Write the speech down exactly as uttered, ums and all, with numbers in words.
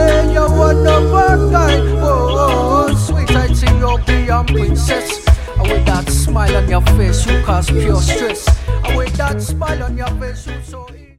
say you're one of a kind. Oh, oh, sweet Ethiopian princess. And with that smile on your face, you cause pure stress. And with that smile on your face, you so